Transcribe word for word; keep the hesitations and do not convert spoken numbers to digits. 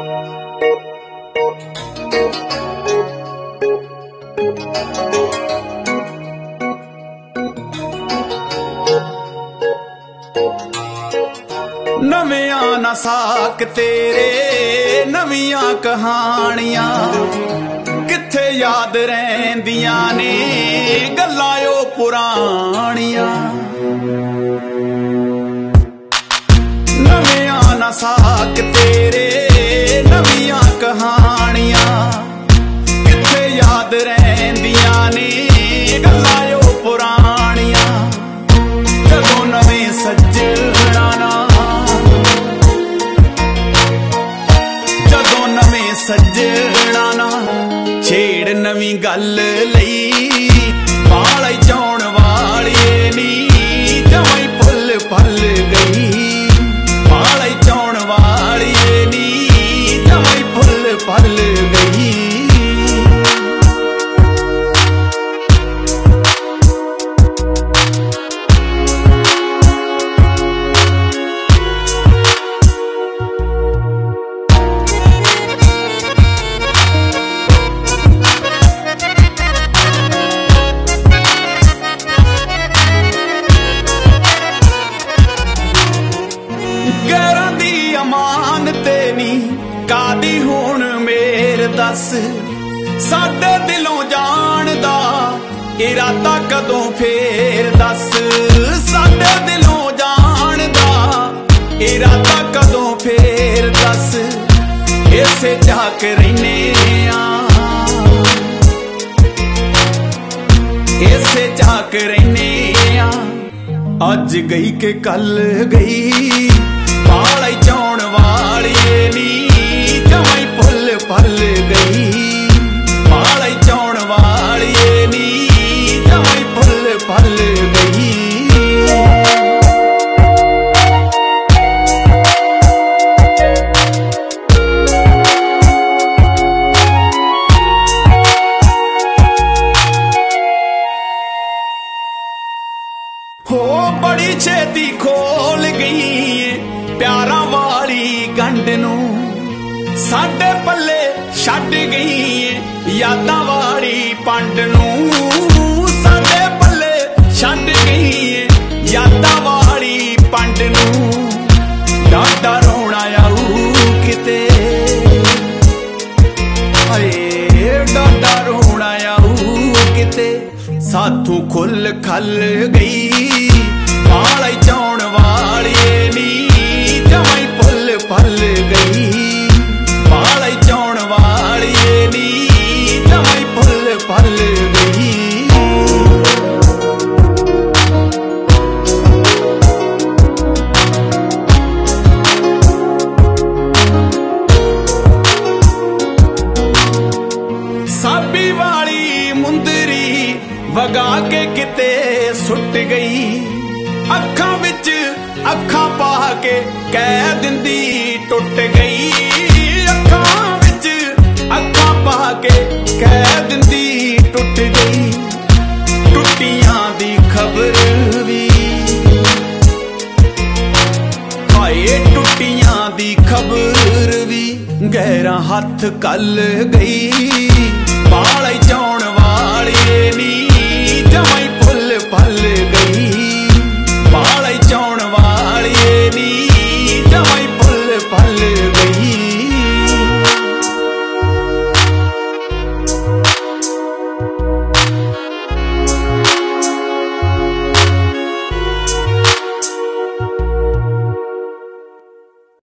नवियां ना साक तेरे नवियां कहानियां किथे याद रहिंदियां ने गल्लां ओ पुरानियां। नवियां ना साक तेरे नवियां कहानियां किथे याद रहिंदियां ने गल्लां ओ पुरानियां। जदों नवें सज्जणा ना सज्जणा ना छेड़ नवीं गल लई पाले चाउण वालिए नी जमाई पुल पल गई। पाले चाउण वालिए नी जमाई पुल पल गई। कादी हुण मेर दस साडे दिलों जानदा इरादा कदों फेर दस। साडे दिलों जानदा इरादा कदों फेर दस। इसे झाक रहिने आ इसे झाक रहिने आ। अज गई के कल गई पाले चाउण वालिए नी जमाई पुल पल गई। पाले चाउण वालिए नी जमाई पुल पल गई। हो बड़ी छेती खोल गई प्यारा वाली गंढ नूं साडे पल्ले छड्ड गई यादां वाली पंड नूं। साडे पल्ले छड्ड गई यादां वाली पंड नूं। डाडा रोना आऊ किते हाय डाडा रोना आऊ किते साथों खुल खल गई। पाले चाउण वालिए नी जमाई पुल पल गई। पाले चाउण वालिए नी जमाई पुल पल गई। साबी वाली मुंदरी वगा के किते सुट गई। अखां विच अखां पा के कह दिंदी टुट गई। अखां विच अखां पा के कह दिंदी टुट गई। टुटियां दी खबर भी हाए टुटियां दी खबर भी गहरा हथ कल गई। पाले चाउण वालिए नी